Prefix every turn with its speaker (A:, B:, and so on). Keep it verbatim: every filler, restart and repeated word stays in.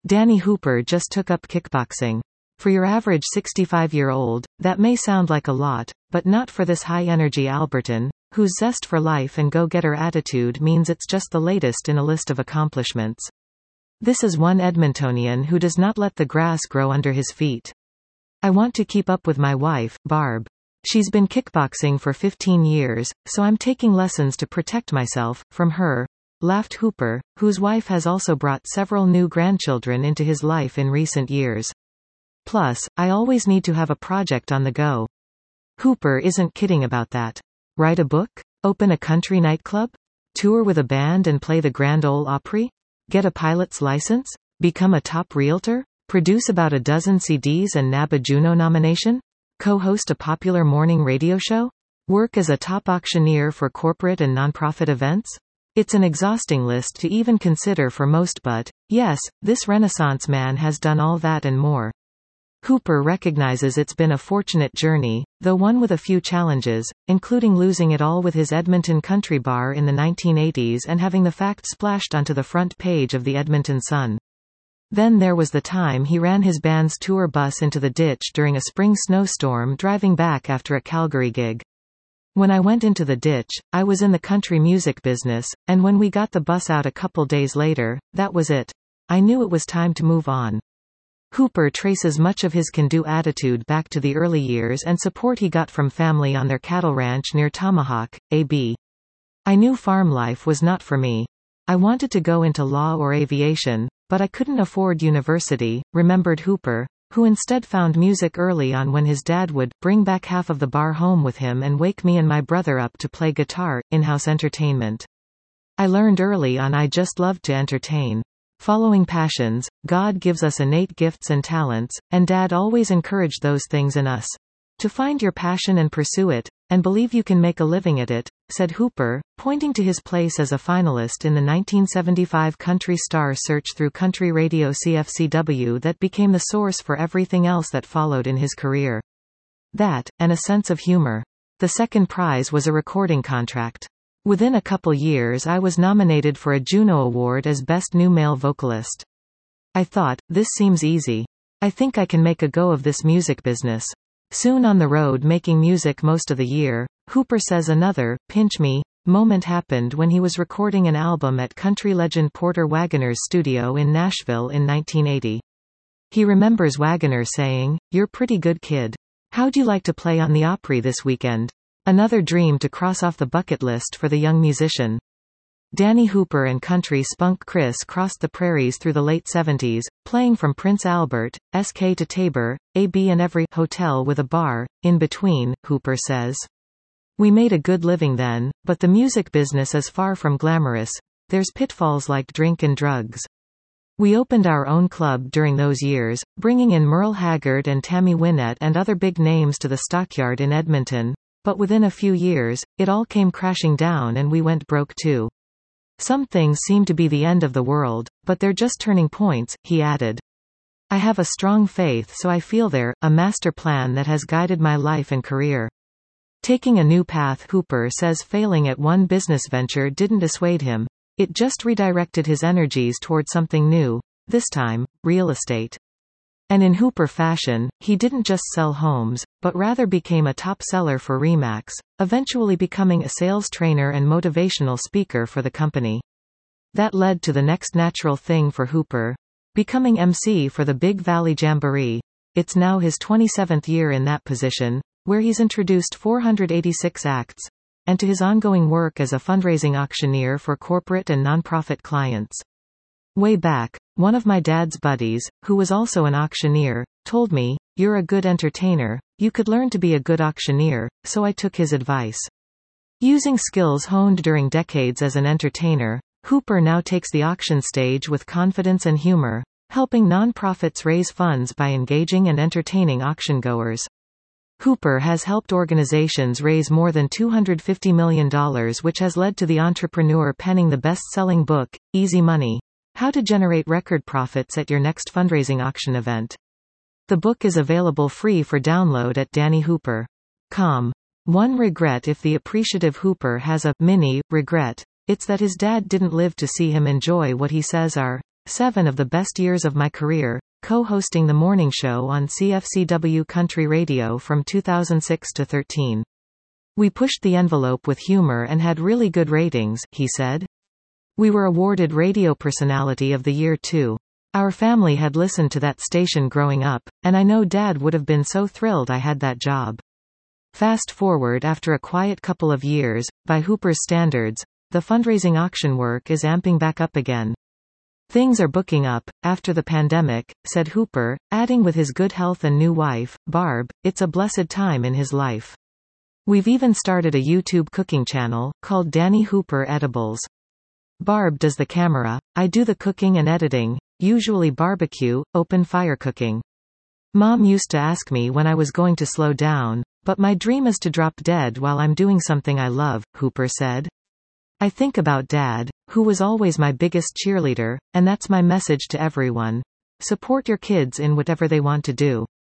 A: Danny Hooper just took up kickboxing. For your average sixty-five-year-old, that may sound like a lot, but not for this high-energy Albertan, whose zest for life and go-getter attitude means it's just the latest in a list of accomplishments. This is one Edmontonian who does not let the grass grow under his feet. I want to keep up with my wife, Barb. She's been kickboxing for fifteen years, so I'm taking lessons to protect myself from her, laughed Hooper, whose wife has also brought several new grandchildren into his life in recent years. Plus, I always need to have a project on the go. Hooper isn't kidding about that. Write a book? Open a country nightclub? Tour with a band and play the Grand Ole Opry? Get a pilot's license? Become a top realtor? Produce about a dozen C Ds and nab a Juno nomination? Co-host a popular morning radio show? Work as a top auctioneer for corporate and nonprofit events? It's an exhausting list to even consider for most, but, yes, this Renaissance man has done all that and more. Hooper recognizes it's been a fortunate journey, though one with a few challenges, including losing it all with his Edmonton country bar in the nineteen eighties and having the fact splashed onto the front page of the Edmonton Sun. Then there was the time he ran his band's tour bus into the ditch during a spring snowstorm driving back after a Calgary gig. When I went into the ditch, I was in the country music business, and when we got the bus out a couple days later, that was it. I knew it was time to move on. Hooper traces much of his can-do attitude back to the early years and support he got from family on their cattle ranch near Tomahawk, A B I knew farm life was not for me. I wanted to go into law or aviation, but I couldn't afford university, remembered Hooper, who instead found music early on when his dad would bring back half of the bar home with him and wake me and my brother up to play guitar, in-house entertainment. I learned early on I just loved to entertain. Following passions, God gives us innate gifts and talents, and Dad always encouraged those things in us. To find your passion and pursue it, and believe you can make a living at it, said Hooper, pointing to his place as a finalist in the nineteen seventy-five Country Star search through country radio C F C W that became the source for everything else that followed in his career. That, and a sense of humor. The second prize was a recording contract. Within a couple years I was nominated for a Juno Award as Best New Male Vocalist. I thought, this seems easy. I think I can make a go of this music business. Soon on the road making music most of the year, Hooper says another, pinch me, moment happened when he was recording an album at country legend Porter Wagoner's studio in Nashville in nineteen eighty. He remembers Wagoner saying, "You're pretty good kid. How'd you like to play on the Opry this weekend?" Another dream to cross off the bucket list for the young musician. Danny Hooper and country spunk Chris crossed the prairies through the late seventies, playing from Prince Albert, S K to Tabor, A B and every hotel with a bar in between, Hooper says. We made a good living then, but the music business is far from glamorous. There's pitfalls like drink and drugs. We opened our own club during those years, bringing in Merle Haggard and Tammy Wynette and other big names to the Stockyard in Edmonton. But within a few years, it all came crashing down and we went broke too. Some things seem to be the end of the world, but they're just turning points, he added. I have a strong faith, so I feel they're a master plan that has guided my life and career. Taking a new path, Hooper says failing at one business venture didn't dissuade him. It just redirected his energies toward something new, this time, real estate. And in Hooper fashion, he didn't just sell homes, but rather became a top seller for RE/MAX, eventually becoming a sales trainer and motivational speaker for the company. That led to the next natural thing for Hooper, becoming M C for the Big Valley Jamboree. It's now his twenty-seventh year in that position, where he's introduced four hundred eighty-six acts, and to his ongoing work as a fundraising auctioneer for corporate and nonprofit clients. Way back, one of my dad's buddies, who was also an auctioneer, told me, "You're a good entertainer, you could learn to be a good auctioneer," so I took his advice. Using skills honed during decades as an entertainer, Hooper now takes the auction stage with confidence and humor, helping nonprofits raise funds by engaging and entertaining auctiongoers. Hooper has helped organizations raise more than two hundred fifty million dollars, which has led to the entrepreneur penning the best-selling book, Easy Money: How to Generate Record Profits at Your Next Fundraising Auction Event. The book is available free for download at danny hooper dot com. One regret, if the appreciative Hooper has a mini regret, it's that his dad didn't live to see him enjoy what he says are seven of the best years of my career, co-hosting the morning show on C F C W Country Radio from two thousand six to thirteen. We pushed the envelope with humor and had really good ratings, he said. We were awarded Radio Personality of the Year too. Our family had listened to that station growing up, and I know Dad would have been so thrilled I had that job. Fast forward after a quiet couple of years, by Hooper's standards, the fundraising auction work is amping back up again. Things are booking up, after the pandemic, said Hooper, adding with his good health and new wife, Barb, it's a blessed time in his life. We've even started a YouTube cooking channel, called Danny Hooper Edibles. Barb does the camera, I do the cooking and editing, usually barbecue, open fire cooking. Mom used to ask me when I was going to slow down, but my dream is to drop dead while I'm doing something I love, Hooper said. I think about Dad, who was always my biggest cheerleader, and that's my message to everyone. Support your kids in whatever they want to do.